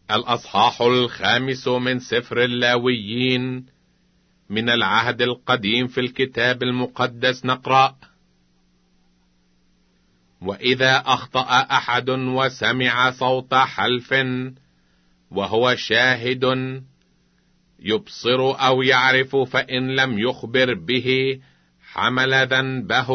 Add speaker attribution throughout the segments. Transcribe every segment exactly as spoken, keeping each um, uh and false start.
Speaker 1: الأصحاح الخامس من سفر اللاويين. من العهد القديم في الكتاب المقدس نقرأ: وإذا أخطأ أحد وسمع صوت حلف وهو شاهد يبصر أو يعرف، فإن لم يخبر به حمل ذنبه.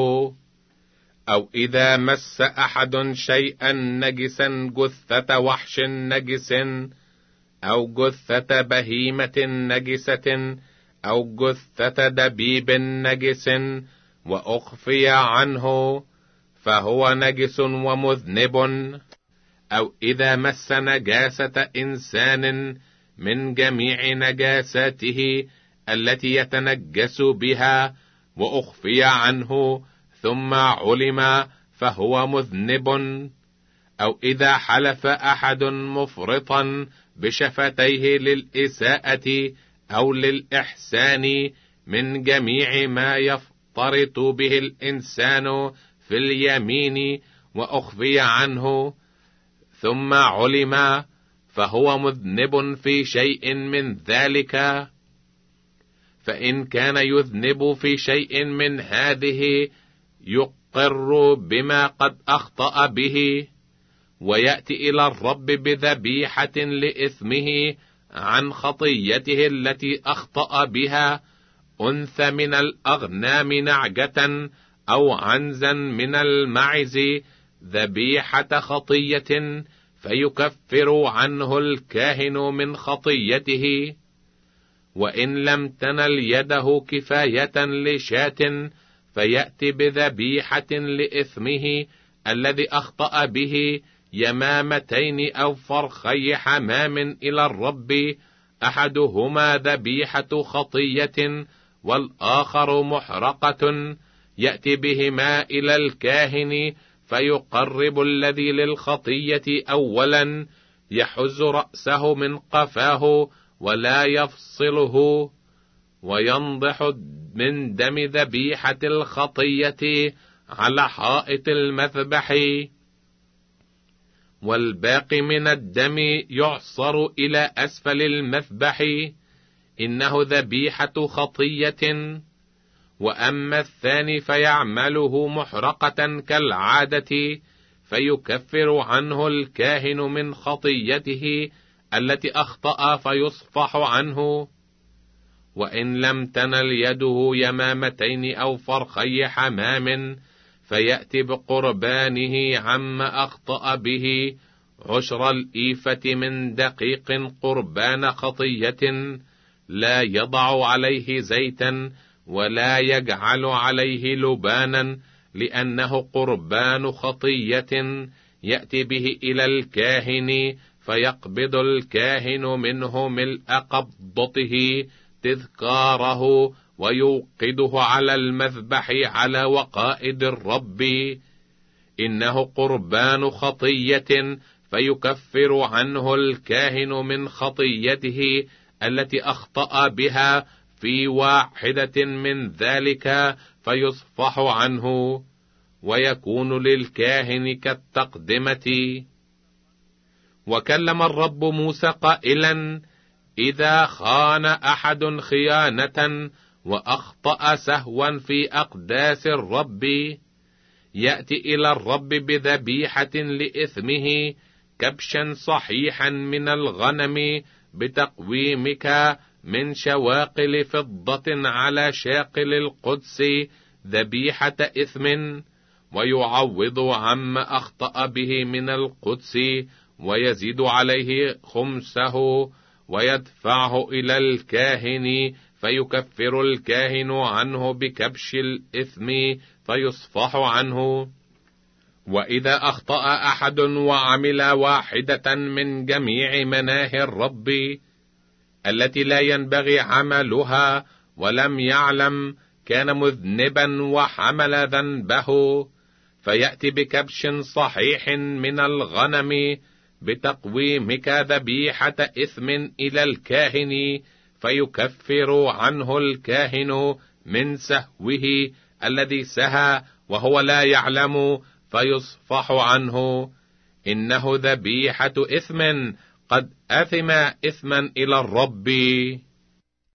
Speaker 1: أو إذا مس أحد شيئا نجسا، جثة وحش نجس أو جثة بهيمة نجسة أو جثة دبيب نجس، وأخفي عنه، فهو نجس ومذنب. أو إذا مس نجاسة إنسان من جميع نجاساته التي يتنجس بها وأخفي عنه ثم علم، فهو مذنب. أو إذا حلف أحد مفرطا بشفتيه للإساءة أو للإحسان من جميع ما يفترط به الإنسان في اليمين وأخفي عنه ثم علم، فهو مذنب في شيء من ذلك. فإن كان يذنب في شيء من هذه، يقر بما قد أخطأ به، ويأتي إلى الرب بذبيحة لإثمه عن خطيته التي أخطأ بها، أنثى من الأغنام نعجة أو عنزا من المعز، ذبيحة خطية، فيكفر عنه الكاهن من خطيته. وإن لم تنل يده كفاية لشاة، فيأتي بذبيحة لإثمه الذي أخطأ به، يمامتين أو فرخي حمام إلى الرب، أحدهما ذبيحة خطية والآخر محرقة. يأتي بهما إلى الكاهن، فيقرب الذي للخطية أولا، يحز رأسه من قفاه ولا يفصله، وينضح من دم ذبيحة الخطية على حائط المذبح، والباقي من الدم يعصر إلى أسفل المذبح، إنه ذبيحة خطية. وأما الثاني فيعمله محرقة كالعادة، فيكفر عنه الكاهن من خطيته التي أخطأ، فيصفح عنه. وإن لم تنل يده يمامتين أو فرخي حمام، فيأتي بقربانه عما أخطأ به، عشر الإيفة من دقيق قربان خطية، لا يضع عليه زيتا ولا يجعل عليه لبانا، لأنه قربان خطية. يأتي به إلى الكاهن، فيقبض الكاهن منه ملء قبضته تذكاره، ويوقده على المذبح على وقائد الرب، إنه قربان خطية، فيكفر عنه الكاهن من خطيته التي أخطأ بها في واحدة من ذلك، فيصفح عنه، ويكون للكاهن كالتقدمة. وكلم الرب موسى قائلا: إذا خان أحد خيانة وأخطأ سهوا في أقداس الرب، يأتي إلى الرب بذبيحة لإثمه، كبشا صحيحا من الغنم بتقويمك من شواقل فضة على شاقل القدس، ذبيحة إثم، ويعوض عما أخطأ به من القدس، ويزيد عليه خمسه، ويدفعه إلى الكاهن، فيكفر الكاهن عنه بكبش الإثم، فيصفح عنه. وإذا أخطأ أحد وعمل واحدة من جميع مناهي الرب التي لا ينبغي عملها ولم يعلم، كان مذنبا وحمل ذنبه، فيأتي بكبش صحيح من الغنم بتقويمك ذبيحة إثم إلى الكاهن، فيكفر عنه الكاهن من سهوه الذي سهى وهو لا يعلم، فيصفح عنه، إنه ذبيحة إثم قد أثم إثما إلى الرب